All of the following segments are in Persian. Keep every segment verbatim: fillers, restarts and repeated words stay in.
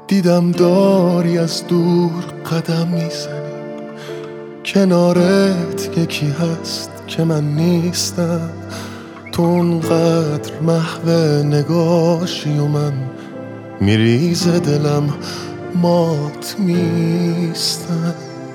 دیدم داری از دور قدم میزنی، کنارت یکی هست که من نیستم. تو اونقدر محو نگاشی و من میریز دلم مات میستم.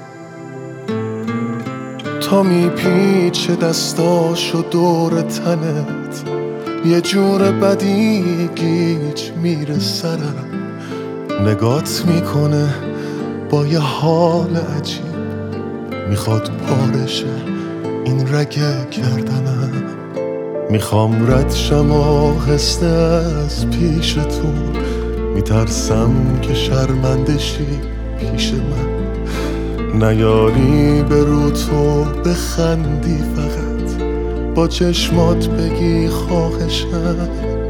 تا میپیچه دستاشو دور تنت، یه جور بدی گیج میره سرم. نگات میکنه با یه حال عجیب، میخواد پارشه این رگه گردنم. میخوام رد شم آهسته از پیشتون، میترسم که شرمندشی پیش من. نیاری به رو تو بخندی، فقط با چشمات بگی خواهشم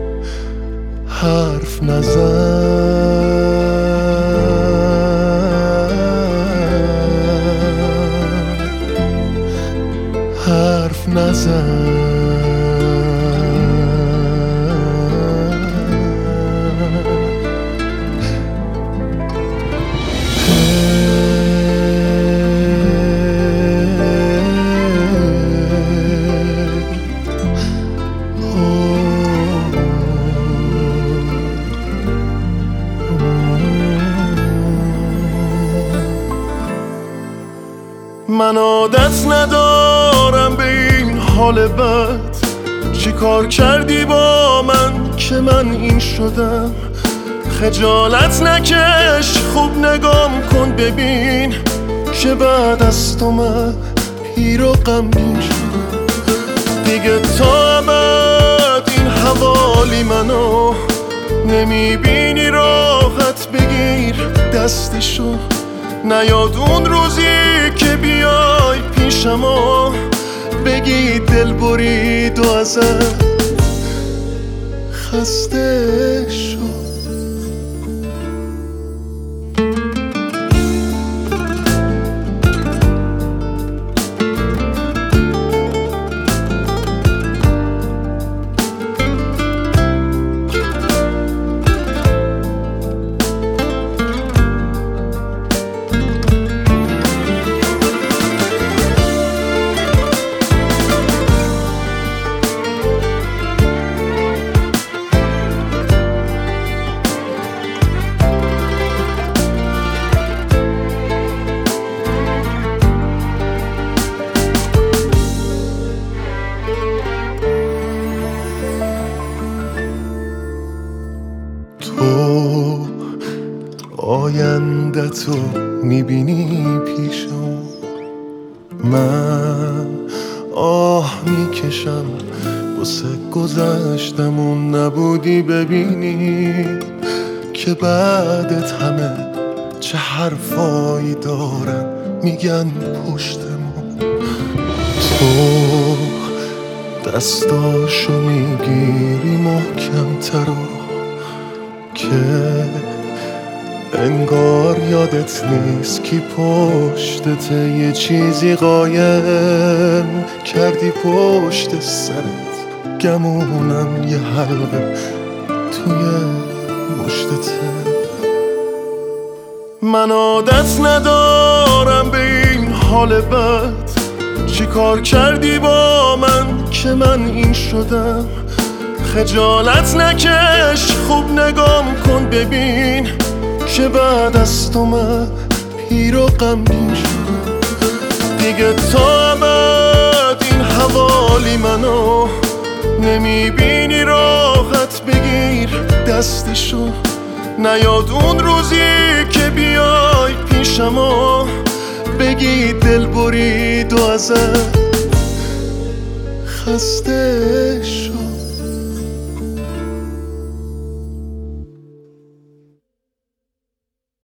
حرف نزن. حرف نزن. من عادت ندارم به این حال بد، چی کار کردی با من که من این شدم؟ خجالت نکش، خوب نگام کن ببین که بعد از تو من پیر و غمگین شدم. دیگه تا ابد این حوالی منو نمیبینی، راحت بگیر دستشو. نیاد اون روزی که بیای پیشم و بگی دل برید و ازت خسته شد. آینده تو میبینی پیشم، من آه میکشم واسه گذشتمون. نبودی ببینی که بعدت همه چه حرفایی دارن میگن پشتمون. تو دستاشو میگیری محکم ترا که انگار یادت نیست کی پشتته. یه چیزی قایم کردی پشت سرت، گمونم یه حلقه توی مشتته. من عادت ندارم به این حال بد، چی کار کردی با من که من این شدم؟ خجالت نکش، خوب نگام کن ببین که بعد از تو من پیر و غمگین شدم. دیگه تا ابد این حوالی منو نمیبینی، راحت بگیر دستشو. نیاد اون روزی که بیای پیشم و بگی دل برید و ازت خسته شد.